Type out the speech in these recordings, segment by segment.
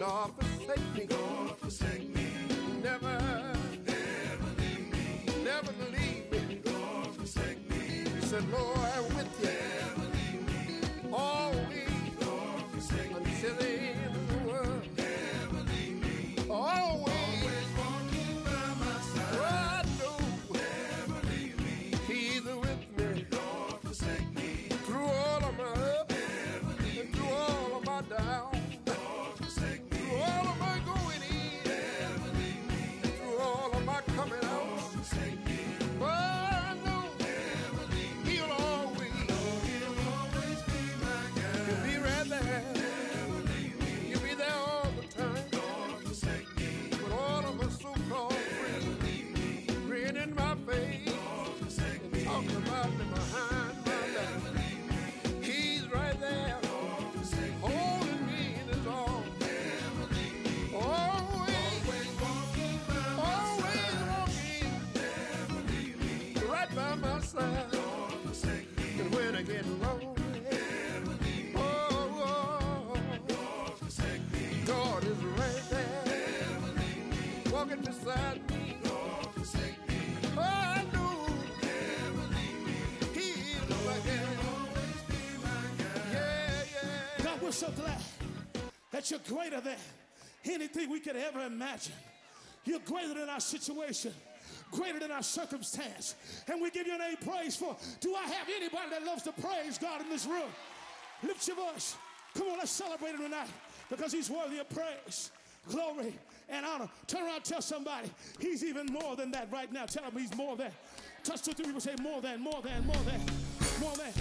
nor forsake me. Nor forsake me. Never, Never leave me. never leave me. Nor forsake me. He said, Lord, I'm with you. Never leave me. Always. Nor forsake me. Until the end of the world. Never leave me. Always. Always walking by my side. I know Never leave me. He's with me. Nor forsake me. Through all of my ups Never leave and through all of my downs. me. Nor forsake me. Through all of my going in. Never leave me. Through all of my coming Nor out. forsake me. But I know Never leave me. He'll always. He'll always be my He'll guide. be right there. Never leave me. He'll be there all the time. Nor forsake me. But all of us so-called Never friends leave me. grin in my face Nor forsake me. talking about me behind my Never back. leave me. He's right there Nor forsake me. holding me in his arms. Never leave me. Always, Always walking by my always side. walking Never leave me. right by my side. Nor forsake me. And when I get lonely, Never leave me. oh, Nor forsake me. God is right there Never leave me. walking beside me. Nor forsake me. Oh, I know Never leave me. He is right there. Always be my guide. Yeah, yeah. God, we're so glad that you're greater than anything we could ever imagine. You're greater than our situation, greater than our circumstance. And we give your name praise for. Do I have anybody that loves to praise God in this room? Lift your voice. Come on, let's celebrate him tonight because he's worthy of praise, glory, and honor. Turn around and tell somebody he's even more than that right now. Tell him he's more than. Touch 2, 3 people, say more than, more than, more than, more than.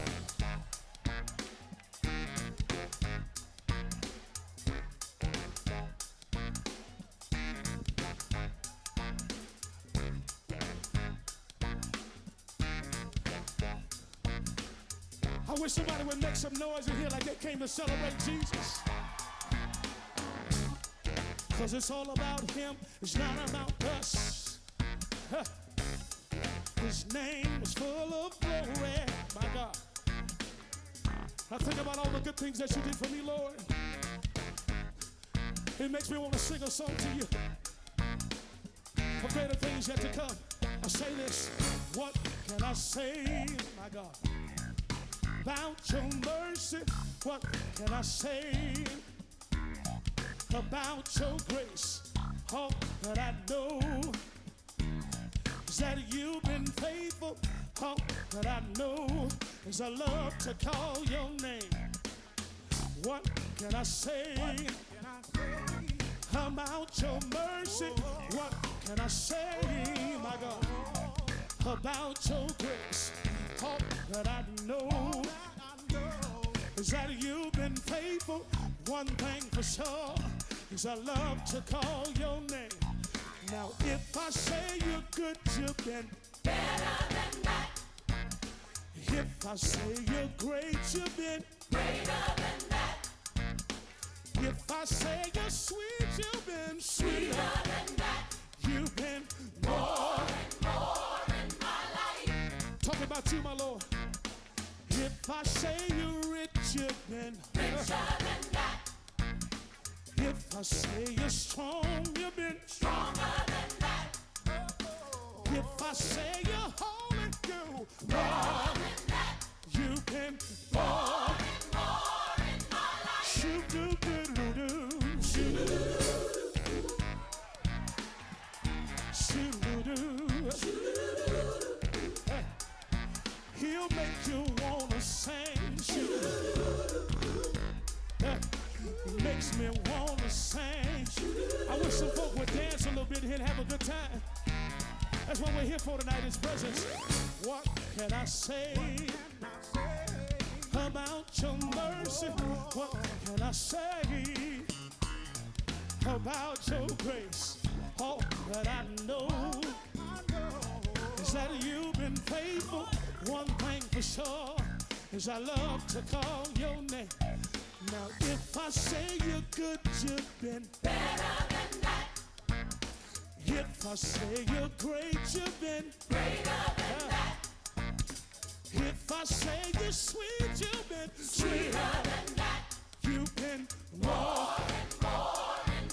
I wish somebody would make some noise in here like they came to celebrate Jesus. Cause it's all about him, it's not about us. Huh. His name is full of glory, my God. I think about all the good things that you did for me, Lord. It makes me want to sing a song to you. For greater things yet to come. I say this, what can I say, my God? About your mercy, what can I say? About your grace, all that I know is that you've been faithful. All that I know is I love to call your name. What can I say? About your mercy, what can I say, my God? About your grace, all that I know is that you've been faithful. One thing for sure is I love to call your name. Now if I say you're good, you've been Better than that, if I say you're great, you've been greater than that, if I say you're sweet, you've been sweeter sweeter. than that, You've been more. more in my life, Talk about you, my Lord. If I say you're rich, you've been richer than that, if I say you're strong, you've been stronger than that, if I say you're holy, more than that, you've been more in my life. shoot do do do do shoot do. Hey. He'll make you wanna sing. Hey. Makes me wanna sing. I wish some folk would dance a little bit here and have a good time. That's what we're here for tonight, His presence. What can I say about your mercy? What can I say about your grace? All that I know is that you've been faithful. One thing for sure is I love to call your name. Now if I say you're good, you've been Better than that, if I say you're great, you've been greater than that, if I say you're sweet, you've been sweeter sweeter. than that, You've been more in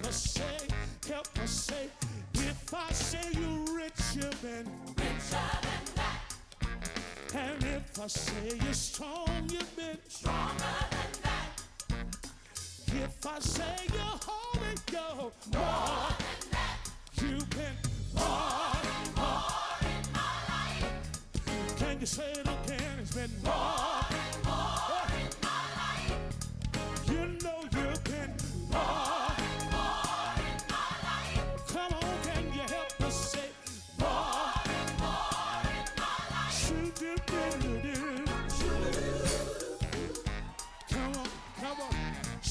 us say, help us say, if I say you're rich, you've been richer than that, and if I say you're strong, you've been stronger than that, if I say you're holy, you're more more than that, you've been more. more in my life, Can you say it again? It's been more. more in my life, You know you've been more. more in my life, Come on, can you help us say more? more in my life. Shoo-doo-doo-doo-doo. Come on, come on.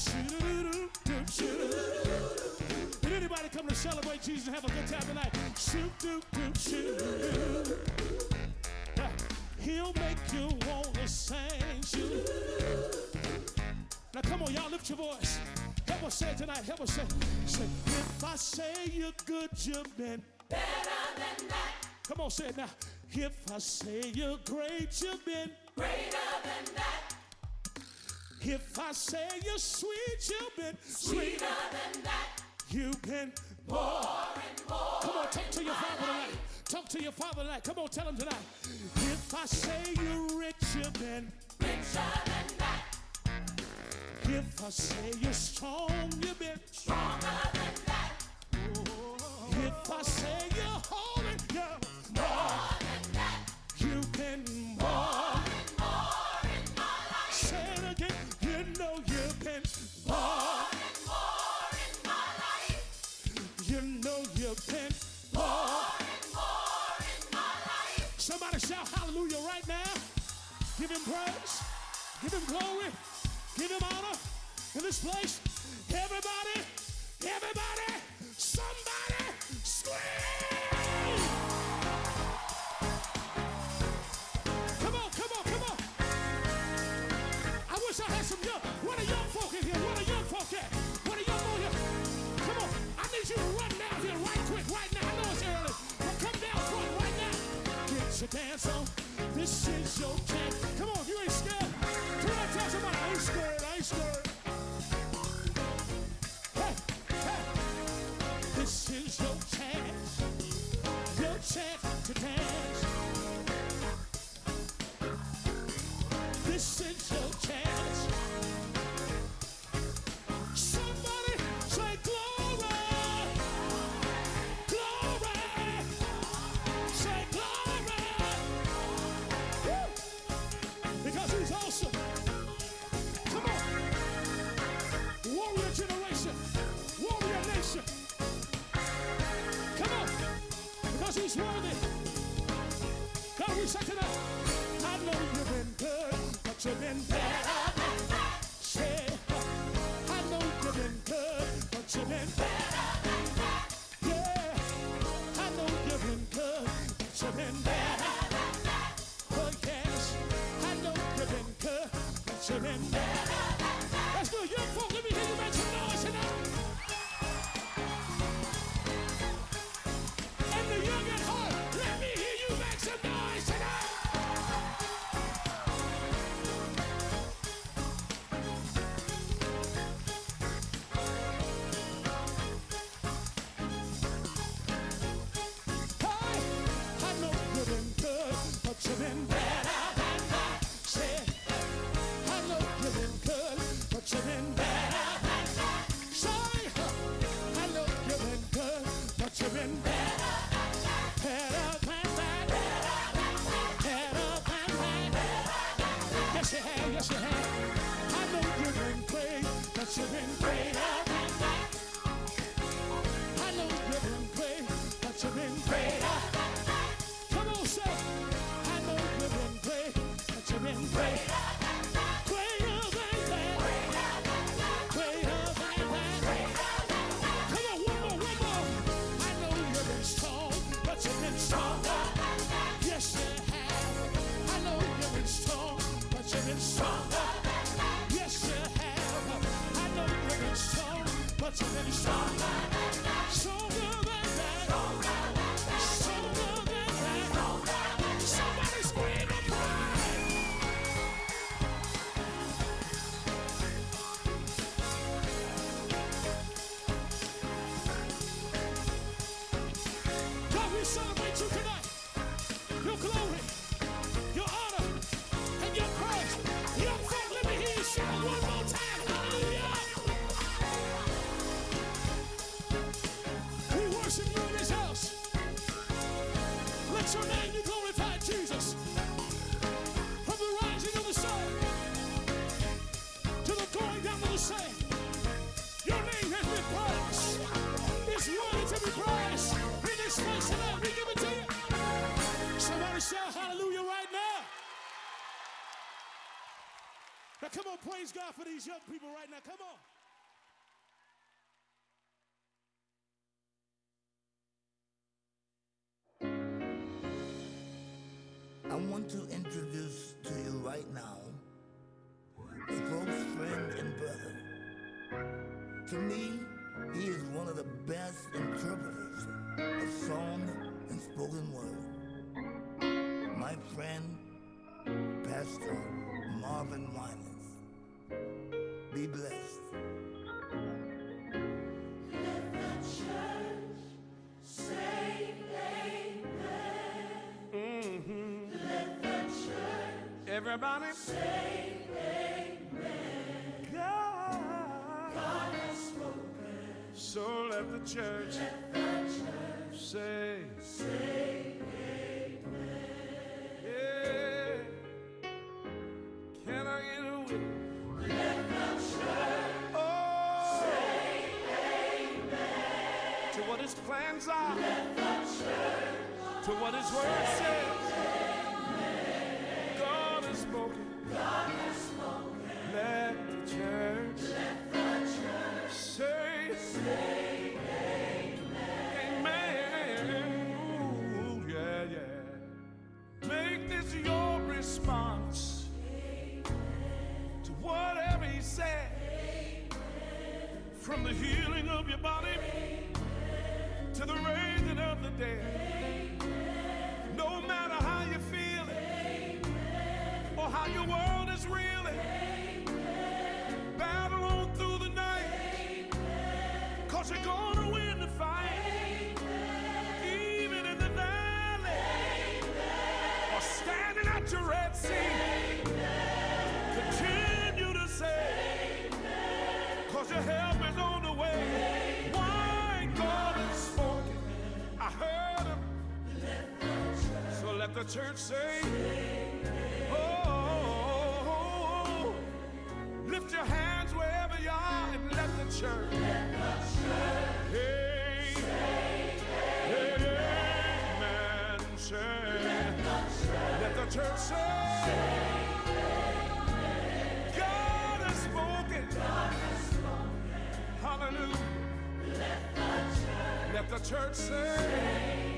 Shoo-doo-doo-doo-doo. Did anybody come to celebrate Jesus and have a good time tonight? Shoo-doo-doo-doo. He'll make you want to sing. Shoo. Now come on, y'all, lift your voice. Help us say it tonight. Help us say, if I say you're good, you've been Better than that, Come on, say it now. If I say you're great, you've been. greater than that, If I say you're sweet, you've been. sweeter than that, You've been more. and more. Come on, talk to your father tonight. Talk to your father tonight. Come on, tell him tonight. If I say you're rich, you've been. Richer than that, If I say you're strong, you've been. stronger than that, If I say you're holy, you're more than that, you've been more. more in my life, Say it again. You know you've been more. more in my life, You know you've been more. more in my life. Somebody shout hallelujah right now. Give him praise. Give him glory. Give him honor in this place. Everybody, everybody, somebody scream. Come on, come on, come on. I wish I had some young. What are young folk in here? What are young folk at? What are young folk here? Come on. I need you to run down here right quick, right now. I know it's early, but come down front right now. Get your dance on. This is your chance. Come on, you ain't scared. Come on, tell somebody I ain't scared. I ain't scared. Hey, hey. This is your chance to dance. This is your chance. Somebody say glory, glory, say glory. Woo! Because he's awesome. Come on. Warrior generation, warrior nation. Come on. Because he's worthy. God, we say tonight, I know you've been good, but you've been better than that. Say, I know you've been good, but you've been better than that. Yeah, I know you've been good, but you've been better than that. Oh yes, I know you've been good, but you've been better than that. Let's do it, young folk. Let me hear you make some noise tonight. And the young at heart, let me hear you make some noise tonight. Hey, I know you've been good, but you've been better than that. Say, I know you've been good, but you've been better than that. Say, I know you've been good, but you've been better than that. Better than that. Better than that. Yes, you have. Yes, you have. I know you've been great, but you've been greater than that. I know you've been great, but you've been greater than that. Come on, say, I know you've been great, but you've been greater than that. Greater than that. Greater than that. Come on, one more. I know you've been strong, but you've been stronger than that. Yes, you have. I know you've been strong, but you've been stronger than that. Yes, you have. I know you've been strong, but you've been stronger than that. Stronger than that. Stronger than that. Somebody scream and cry. Praise God for these young people right now. Come on. I want to introduce to you right now a close friend and brother. To me, he is one of the best interpreters of song and spoken word. My friend, Pastor Marvin Winans. Be blessed. Let the church say amen. Let the church Everybody. say amen. God. has spoken. So let the church Let the church say. say Yeah. Can I get a witness? Let the church Oh. say amen. To what his plans are. Let the church To what his word says. God has spoken. God has spoken. Let the church Let the church say. say Amen. Ooh, yeah, yeah. Make this your response to whatever he said. From the healing of your body to the raising of the dead. No matter how you feel or how your world is reeling, battle on through the night, 'cause you're gonna win the fight. Even in the valley or standing at your Red Sea, continue to say, 'cause your help is on the way. Why God has spoken, I heard him. So let the church say, oh, lift your hands wherever you are and let the church. Hey, amen. Say, let the church say, God has spoken. Hallelujah. Let the church say,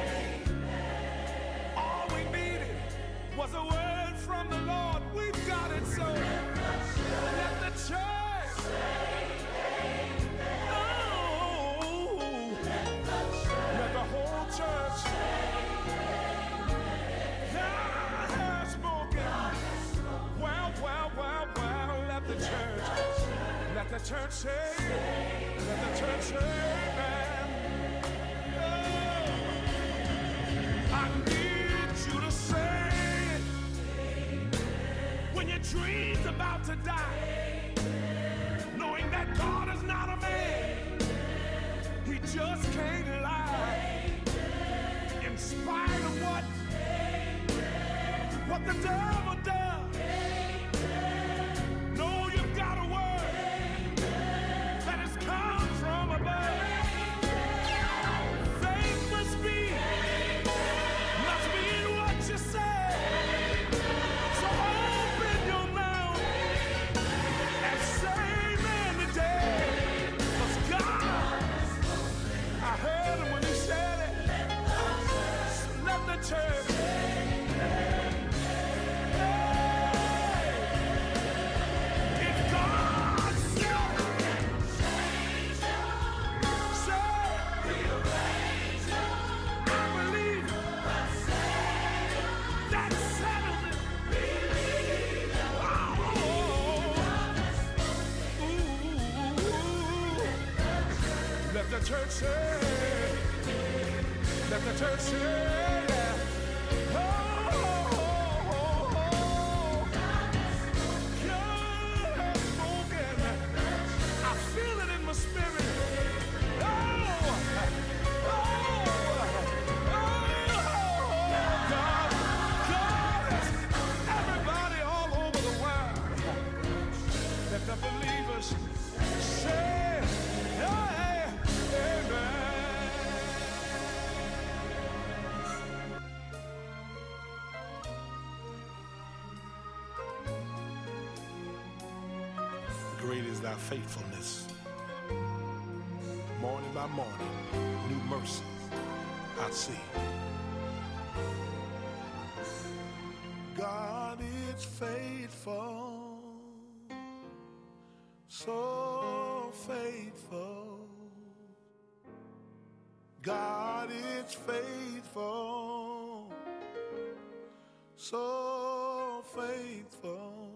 all we needed was a word from the Lord. We've got it, so let the church oh, let the whole church God has spoken. Well, let the church say, let the church say, amen. I need you to say it when your dream's about to die, knowing that God is not a man, he just can't lie. In spite of what the devil does, know you've got a word that has come from above. Faith must be in what you say. So open your mouth and say amen today. 'Cause God, I heard him when he said it. So let the church. If God said, I believe that settles it. Let the church say, let the church say, yeah. God has spoken. I feel it in my spirit. God has everybody all over the world. Let the believers say, hey, amen. thy faithfulness. Morning by morning, new mercies I see. God is faithful, so faithful. God is faithful, so faithful.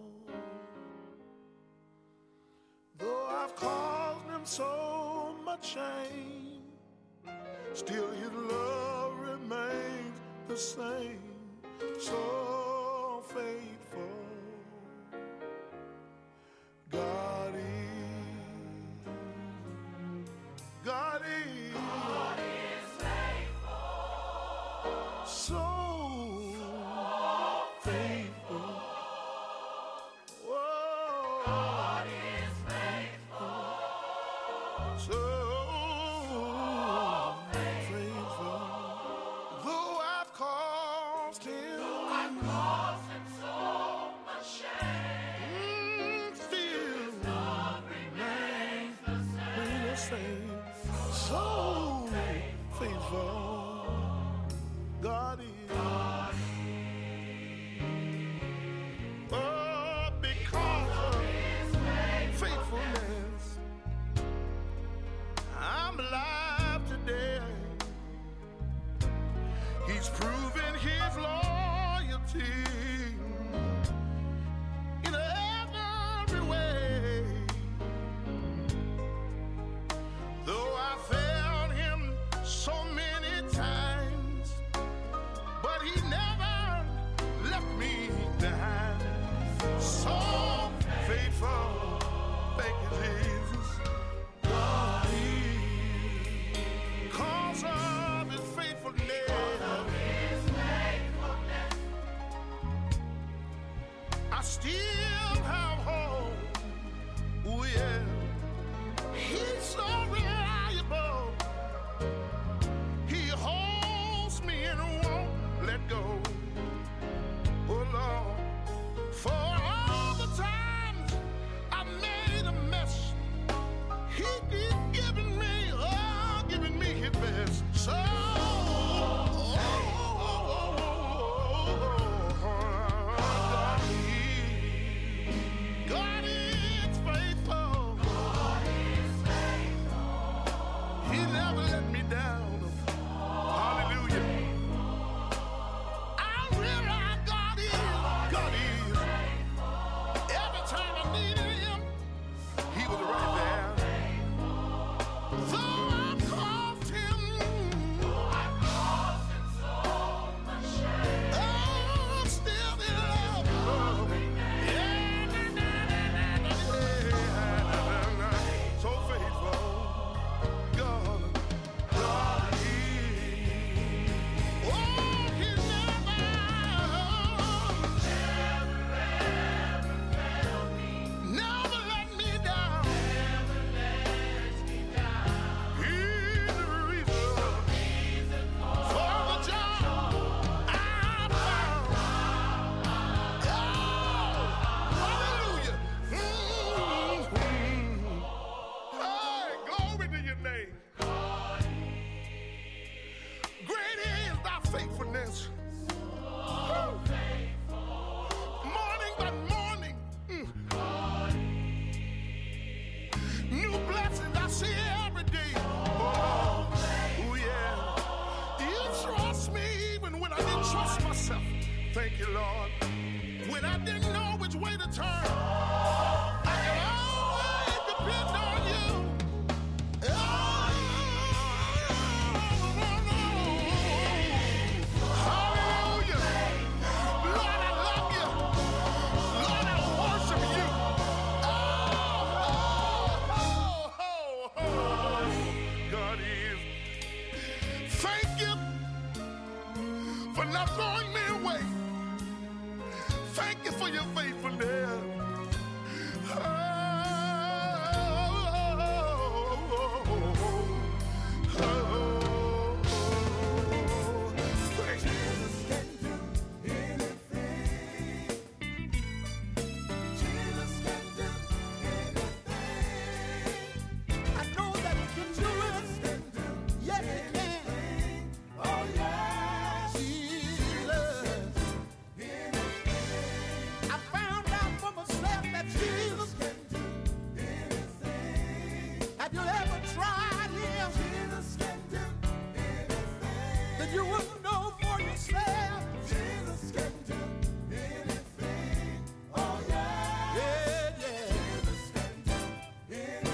Though I've caused him so much shame, still his love remains the same, so faithful. God is, God is, God is faithful, so faithful. Oh, God is faithful, so faithful. Though I've caused him so much shame, still love remains the same. So faithful, God is. Oh, because of his faithfulness, I'm alive today. He's proven his loyalty in every way. Though I failed him so many times, but he never left me behind. So faithful, thank you, Jesus. God is, cause of his faithfulness, I still have hope. Oh yeah, he's so reliable. He holds me and won't let go. Oh Lord, for all the times I made a mess, he keep giving me his best. So God is faithful. God is faithful. He never let me down. Hallelujah. I realize God is. Every time I needed him, he was right there. Though I caused him so much shame, oh, still in love. So faithful, God, God is. Oh, he never let me down. He's the reason for the job I found. Oh, hallelujah. Hey, glory to your name. Great is thy faithfulness. Morning by morning, new blessings I see every day. Oh, yeah. You trust me even when I didn't trust myself. Thank you, Lord. When I didn't know which way to turn, I can always depend on you. Hallelujah. Lord, I love you. Lord, I worship you. God is. Thank you for not throwing me away. Thank you for your faithfulness. Thank you. Jesus can do anything. Jesus can do anything. Have you ever tried him? Jesus can do anything. That you wouldn't know for yourself. Jesus can do anything. Oh yeah. Yeah, yeah. Jesus can do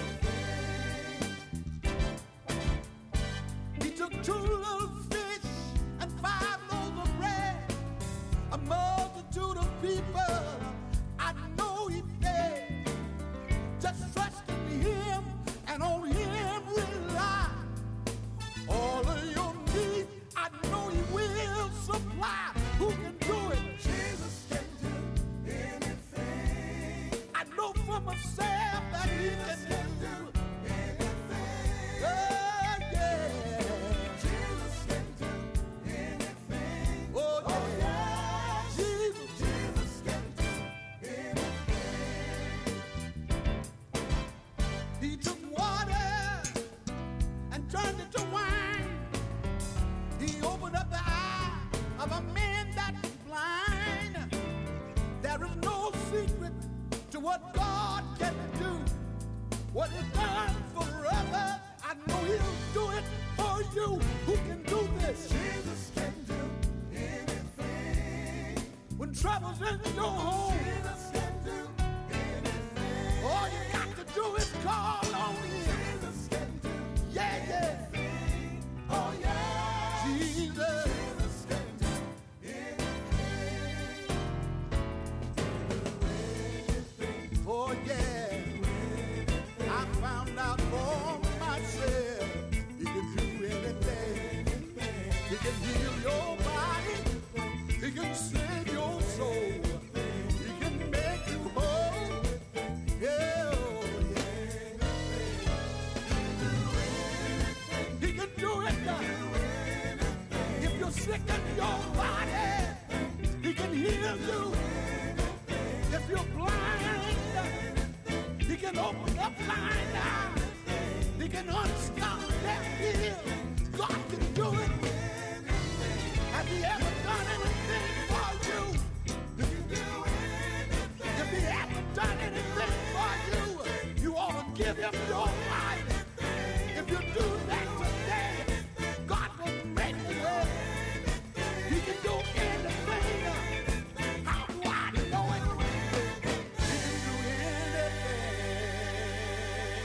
anything. He took 2 little fish and 5 loaves of bread, a multitude of people. I know he fed. Just trust in him and on him rely. All of your needs, I know he will supply. Who can do it? Jesus can do anything. I know for myself that he can do it. Anything. Oh, yeah. Jesus can do anything. Oh, yeah. Oh yeah. Jesus. Jesus can do anything. He took water and turned it to wine. He opened up the eye of a man that was blind. There is no secret to what God can do. What he's done forever, I know he'll do it for you. Who can do this? Jesus can do anything. When trouble's in your home, Jesus can do anything. all you got to do is call on him. Jesus can do Yeah, yeah. anything. Oh yeah. Jesus. Jesus can do anything. Oh yeah, I found out for myself. He can do anything. He can heal your body. He can save your soul. He can make you whole. Yeah, oh, yeah. He can do it. If you're sick in your body, he can heal you. If you're blind, he can open up blind eyes. He can unstop deaf ears. God can do it. Has he ever done anything for you? If he hasn't done anything for you, you ought to give him your life. If you do that today, God will make a way. He can do anything. How do I know it? He can do anything.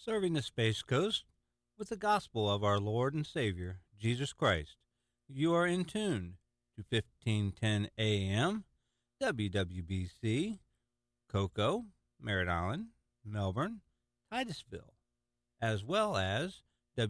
serving the Space Coast with the gospel of our Lord and Savior, Jesus Christ. You are in tune to 1510 AM, WWBC, Cocoa, Merritt Island, Melbourne, Titusville, as well as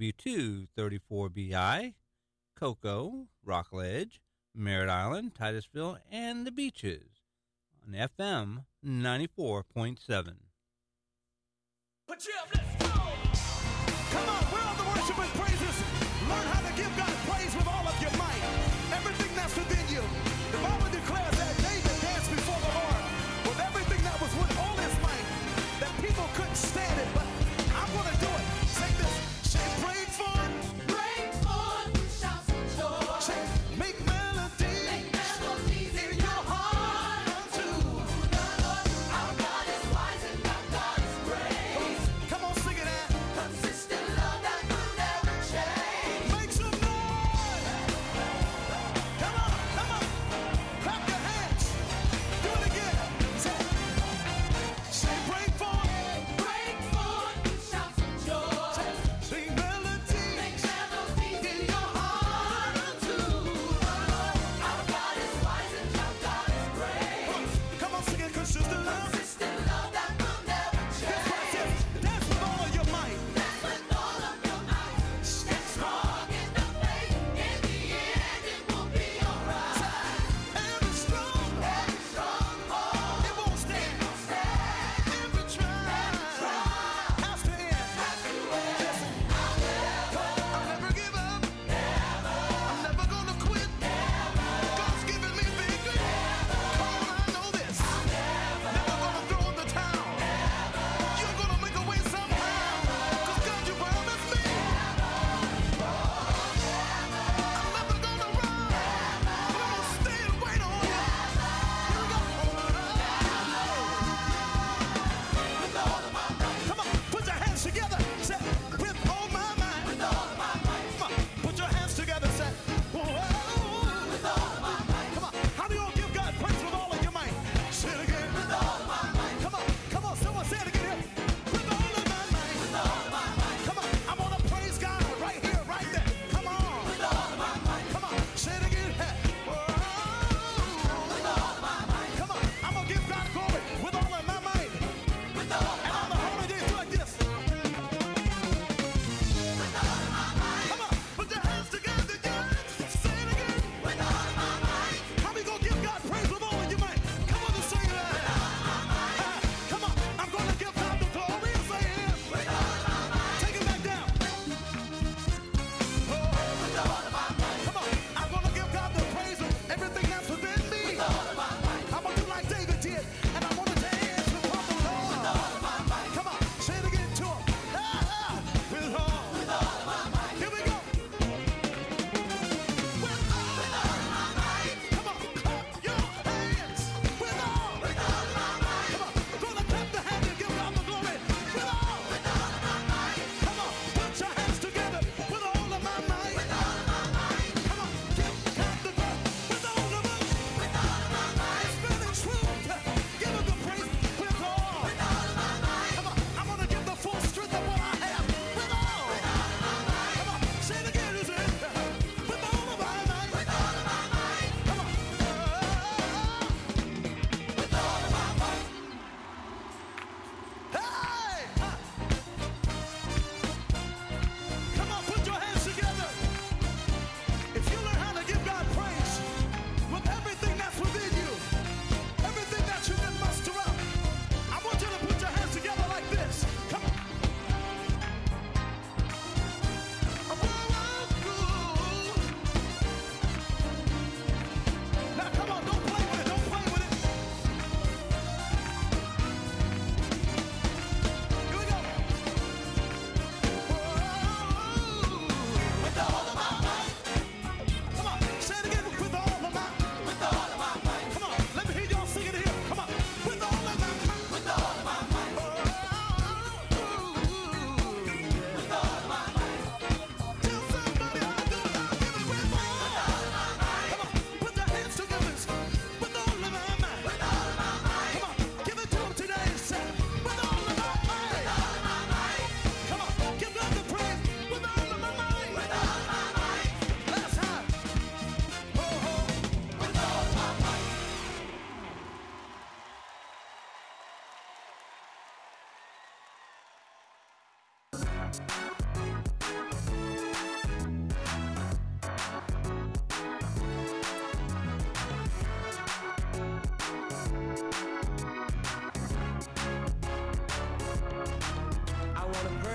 W234BI, Cocoa, Rockledge, Merritt Island, Titusville, and the Beaches on FM 94.7. But yeah, let's go! Come on, where are the worship and praises? Learn how to give God praise with all of your might. Everything that's within you. The Bible declares that David danced before the Lord with everything that was with all his might. That people couldn't stand it, but I'm gonna do it. Say this. Say, break forth. Break forth with shouts of joy. Say, make melodies. Make melodies in your heart unto the Lord. Our God is wise and our God is great. Come on, sing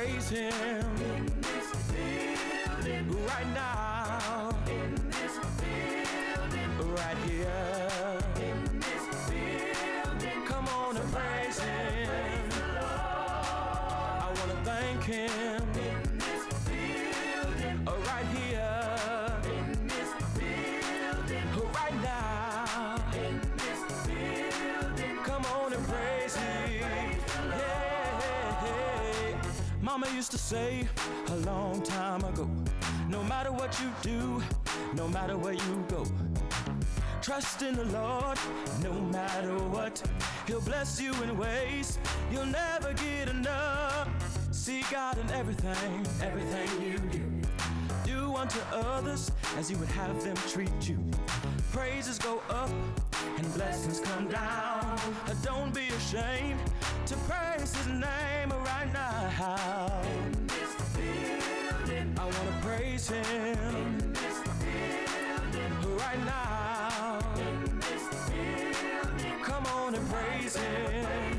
praise him in this building right now, in this building right here, in this building. Come on and praise him. I want to thank him in this building right here, in this building right now, in this building. Come on and praise him. Yeah. Mama used to say a long time ago, no matter what you do, no matter where you go, trust in the Lord, no matter what. He'll bless you in ways you'll never get enough. See God in everything, everything you do. Do unto others as you would have them treat you. Praises go up and blessings come down. Don't be ashamed to praise his name right now. In this building, I want to praise him. In this building, right now. In this building, come on and praise him.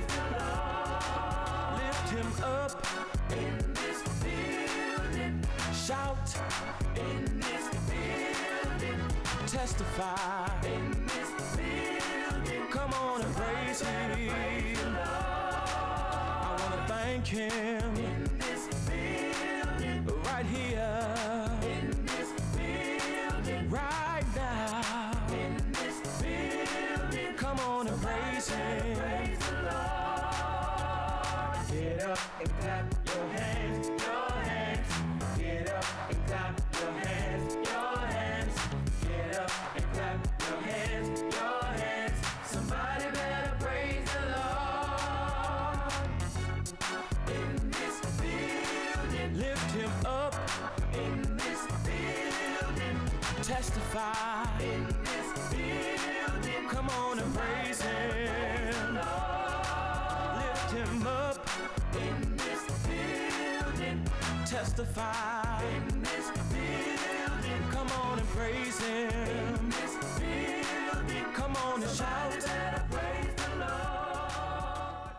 Lift him up. In this building, shout. In this building, testify. In this building, come on and praise him. I want to thank him in this building right here, in this building right now, in this building. Come on and praise him. Praise the Lord. Get up and clap your hands, your hands. Get up and clap your hands, your hands. Get up and clap your hands, your hands. Somebody better praise the Lord. In this building, lift him up. In this building, testify. In this building, come on and praise him. Lift him up. In this building, testify. In this building, come on and praise him. In this building, come on and shout. Praise the Lord.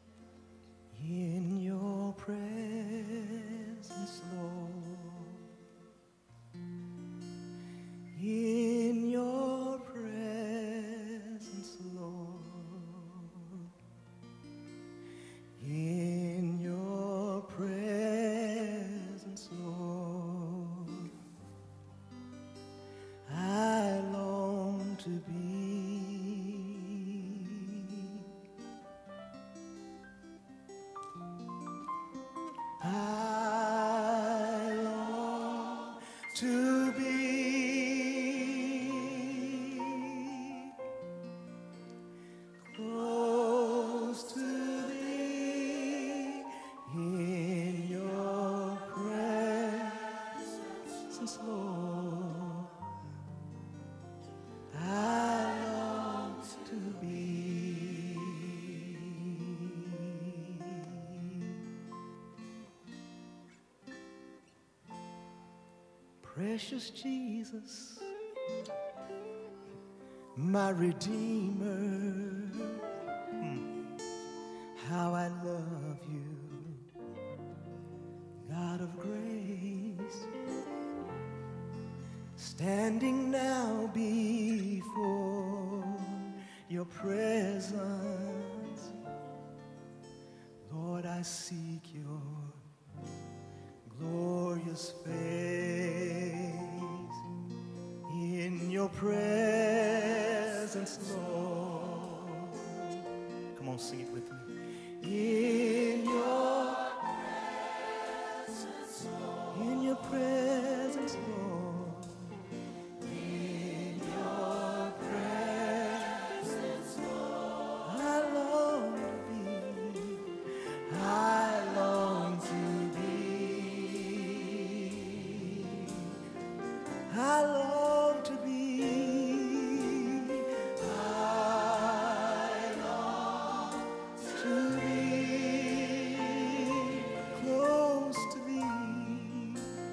In your presence, Lord. In your presence, Lord. In your presence, Lord, I long to be. I long to be close to thee in your presence, Lord. I long to be. Precious Jesus, my Redeemer, how I love you, God of grace, standing now before your presence. Lord, I seek your glorious face. In your presence, Lord. Come on, sing it with me. In your presence, Lord. In your presence, Lord. In your presence, Lord. I long to be. I long to be. I long to be. I long to be close to thee,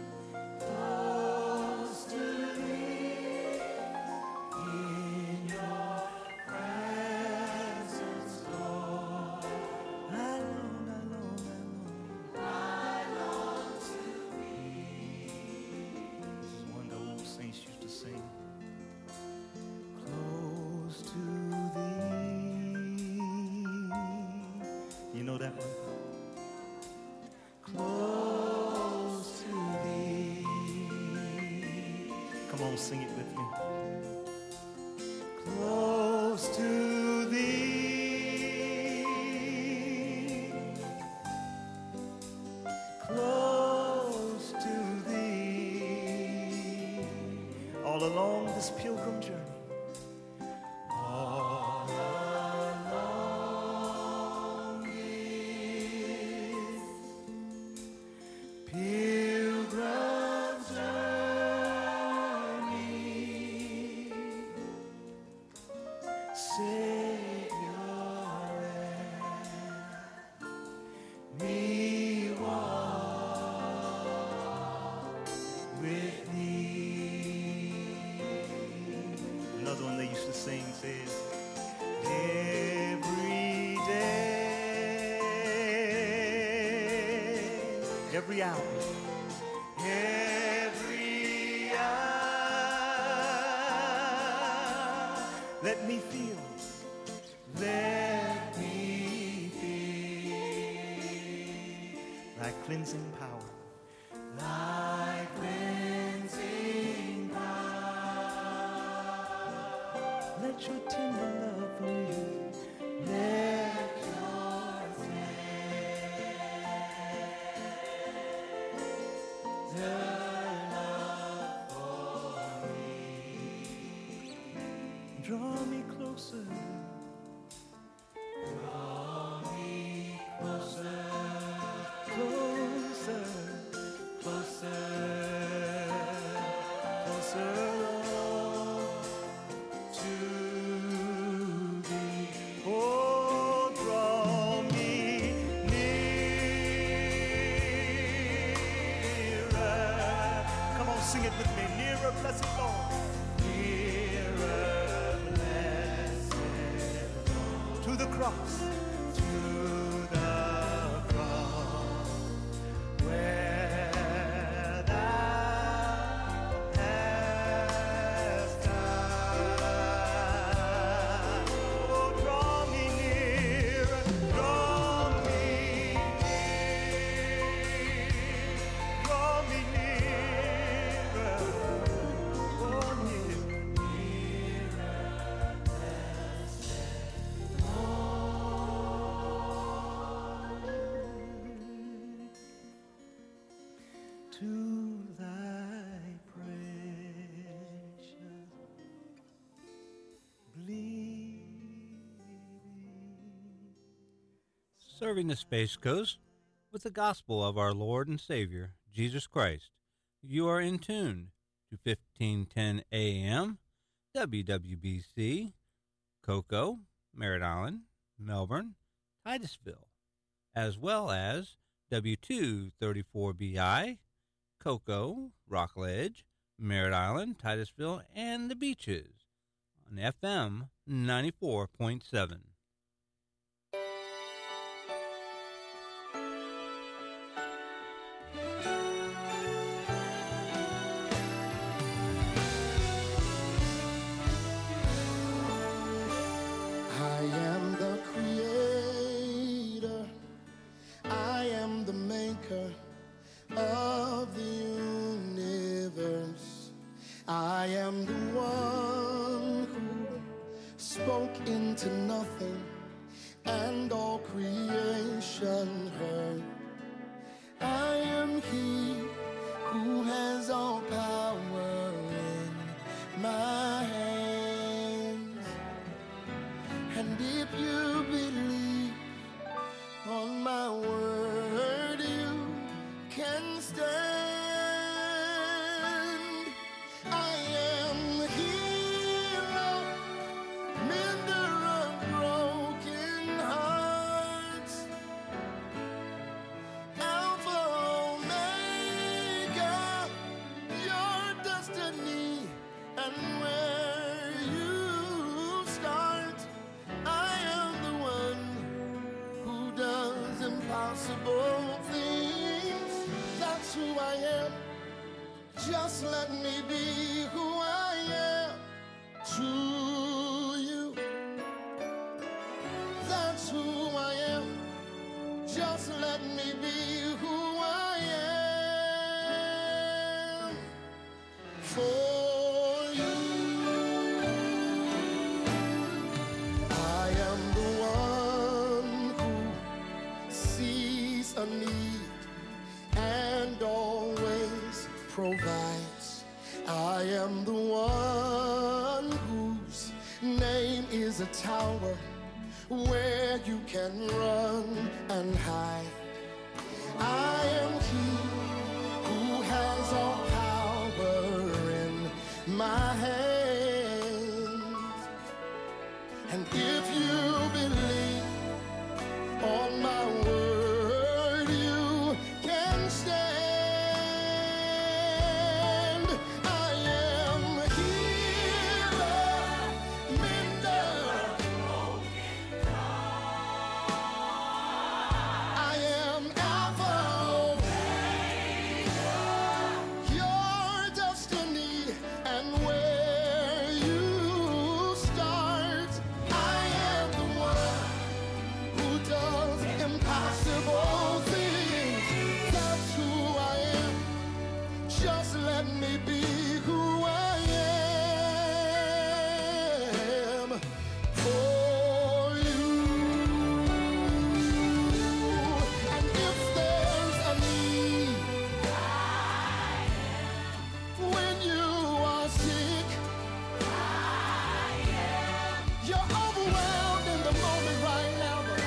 close to thee in your presence, Lord. I long, I long, I long. Come on, sing it with me. Close to thee, close to thee, all along this pilgrim journey. All along this pilgrim journey, Savior, let me walk with thee. Another one they used to sing says, every day, every hour, every hour, let me feel, let me feel thy cleansing power, thy cleansing power. Let your tender love for me, let your tender love for me draw me closer. Draw me closer, closer, closer, closer, Lord, to thee. Oh, draw me nearer. Come on, sing it with me. Nearer, blessed Lord. Nearer, blessed Lord. To the cross. To the cross. Where thou hast died. Oh, draw me near, draw me near, draw me nearer, oh, nearer, to thy precious bleeding. Serving the Space Coast with the gospel of our Lord and Savior, Jesus Christ. You are in tune to 1510 AM, WWBC, Cocoa, Merritt Island, Melbourne, Titusville, as well as W234BI, Cocoa, Rockledge, Merritt Island, Titusville, and the Beaches on FM 94.7. I am the creator, I am the maker of the universe. I am the one who spoke into nothing, and all creation heard. I am he who has all power in my hands. And if you believe on my word, you can stand. I am the healer, mender of broken hearts, Alpha, Omega, your destiny, and where you start. I am the one who does impossible things. That's who I am. Just let me be who I am to you. That's who I am. Just let me be who I am for provides. I am the one whose name is a tower where you can run and hide. I am he who has all power in my hands. And if you believe on my word, you can stand. I am healer, mender. I am Alpha, Omega, your destiny and where you start. I am the one who does impossible things. That's who I am. Just let me be who I am for you. And if there's a need when you are sick, you're overwhelmed in the moment right now, but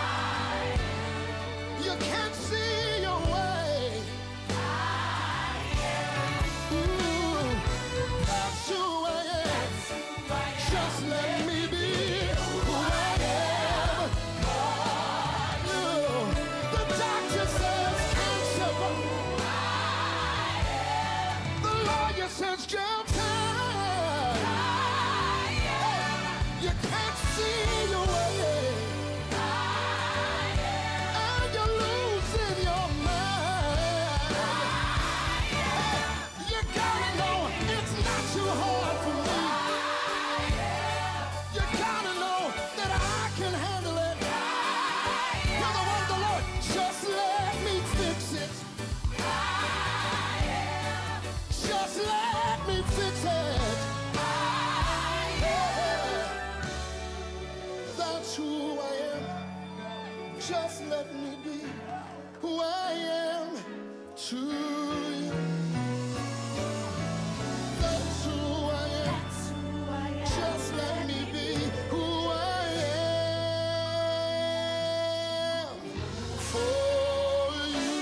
you can't see your way. Ooh, that's who I am. Just let me be who I am. Ooh, the doctor says cancer, but the lawyer says jail time. You can't see your way, and you're losing your mind. You gotta know it's not too hard for me. You gotta know that I can handle it. You're the word of the Lord. Just let me fix it. Just let me fix it. That's who I am. Just let me be who I am to you. That's who I am. Just let me be who I am for you.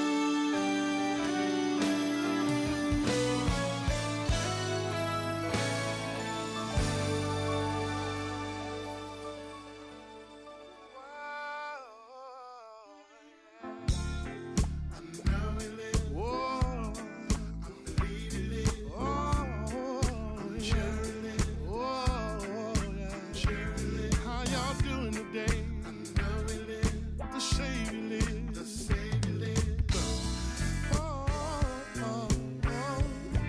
How y'all doing today? The Savior lives. Oh, oh, oh.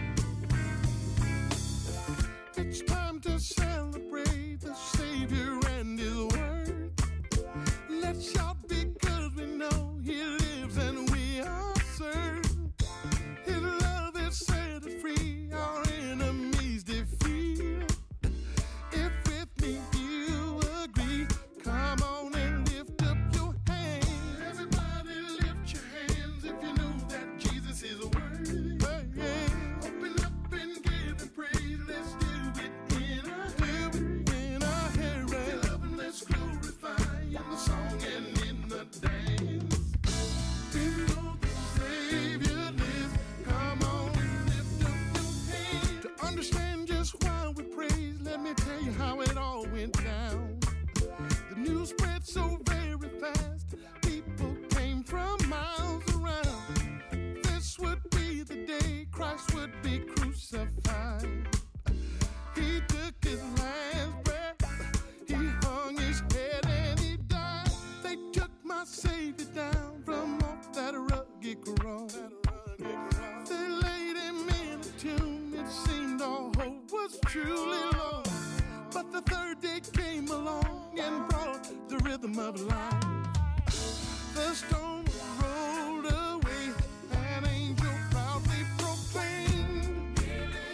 It's time to celebrate the Savior and His word. Let's shout because we know He lives and we are served. His love has set us free, our enemies defeat. If with me you agree, come on and lift up your hands. Everybody lift your hands if you know that Jesus is worthy. Hey, yeah. Open up and give Him praise. Let's do it in our hair. If you love Him, let's glorify in the song and in the dance. We know the Savior lives. Come on and lift up your hands. To understand just why we praise, let me tell you how it all went down. The news spread so very fast, people came from miles around. This would be the day Christ would be crucified. He took His last breath, He hung His head and He died. They took my Savior down from off that rugged cross. They laid Him in a tomb, it seemed all hope was truly lost. But the third day came along and brought the rhythm of life. The stone rolled away, an angel proudly proclaimed, He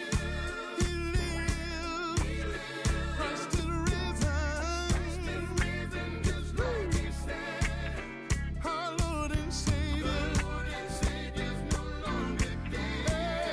lives, Christ is risen, just like He said. Our Lord and Savior, no longer dead.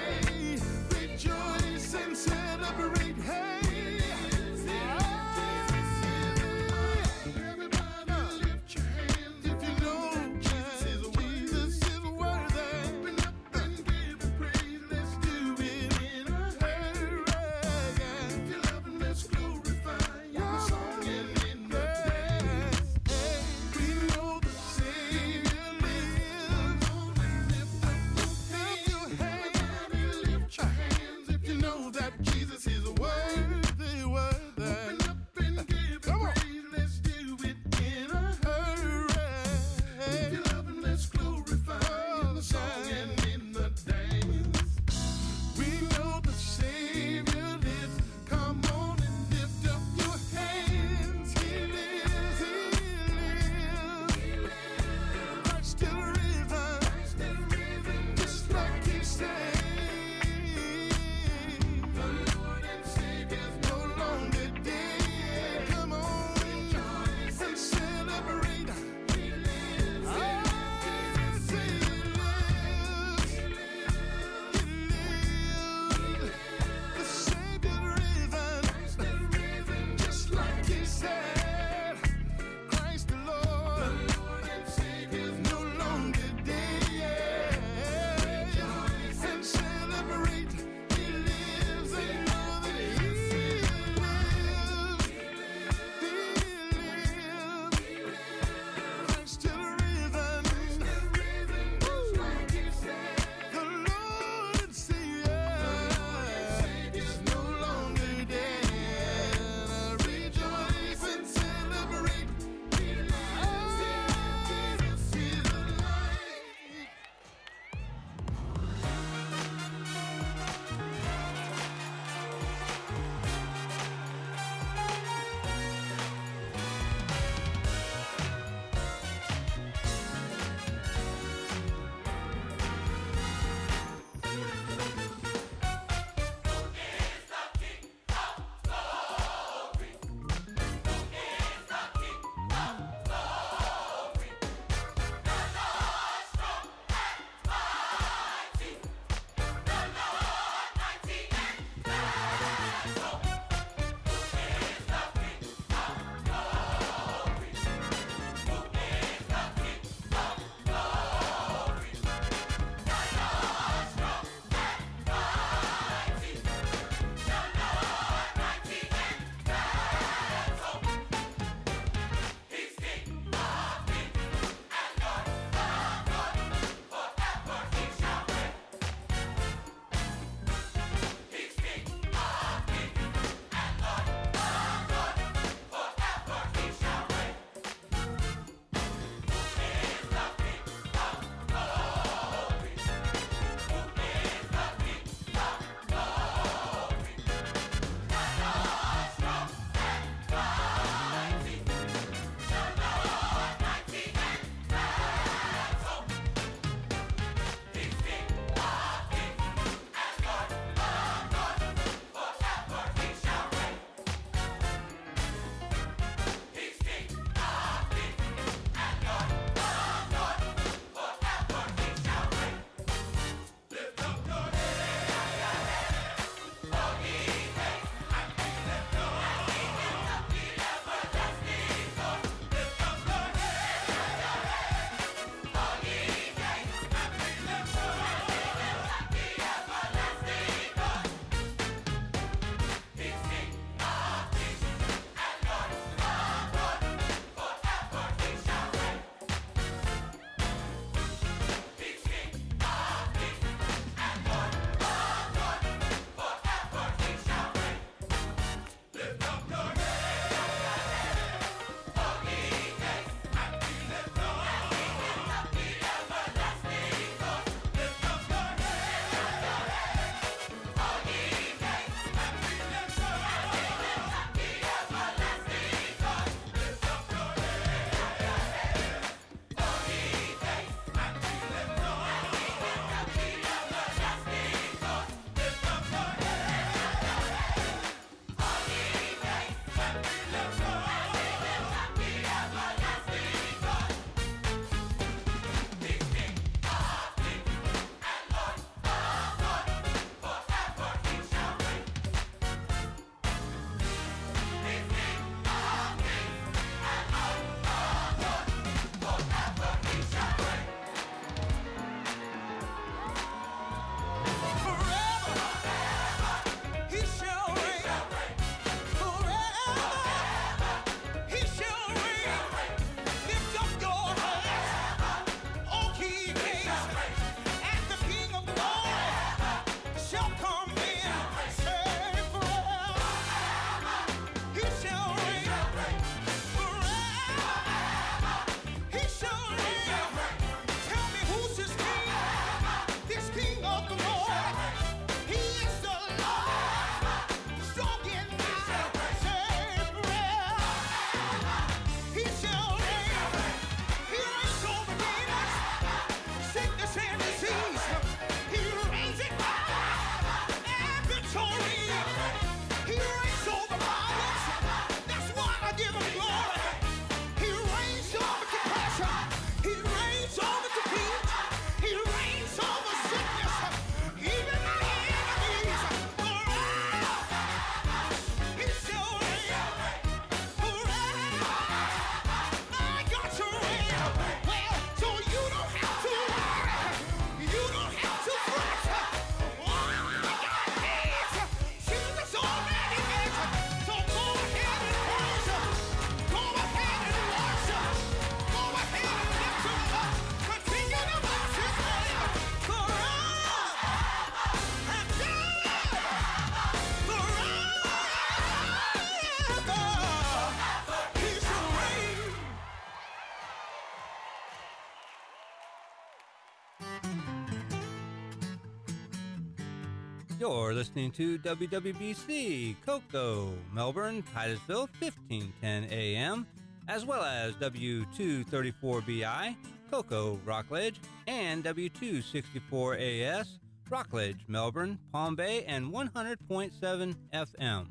You're listening to WWBC, Cocoa, Melbourne, Titusville, 1510 AM, as well as W234BI, Cocoa, Rockledge, and W264AS, Rockledge, Melbourne, Palm Bay, and 100.7 FM.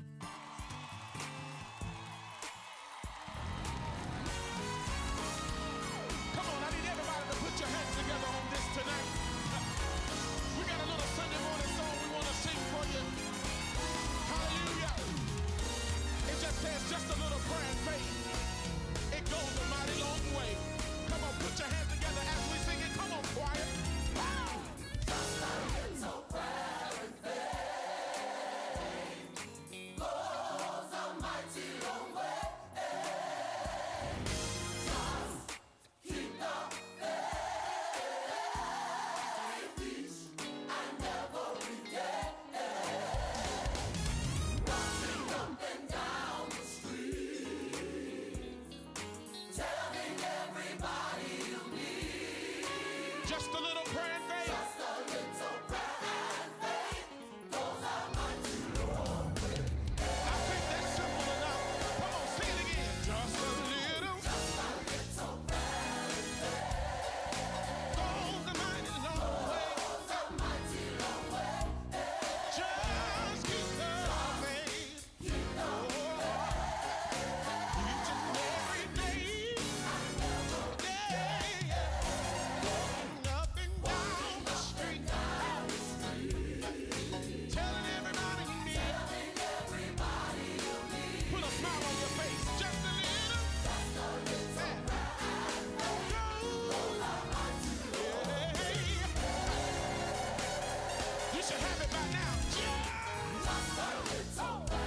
Come on, I need everybody to put your hands together on this tonight. We got a little Sunday morning song we want to sing for you. Hallelujah. It just says just a little prayer and faith. It goes a mighty long way. Come on, put your hands together as we sing it. Come on, choir. Just a little prayer and faith goes a mighty long way. Just keep the faith each and every day. Rushing up and down the street, telling everybody you need. Just a little prayer and faith. Just a little prayer and faith goes a mighty long way. I think that's simple enough. Come on, sing it again. Just a little. Just a little prayer and faith goes a mighty long way. Goes a mighty long way. Just keep the faith. Keep the faith. Each and every day. Going up and down the street. Telling everybody you need. Put a smile on your face. Just a little. Just a little prayer and faith goes a mighty long way. You should have it by now. Just a little prayer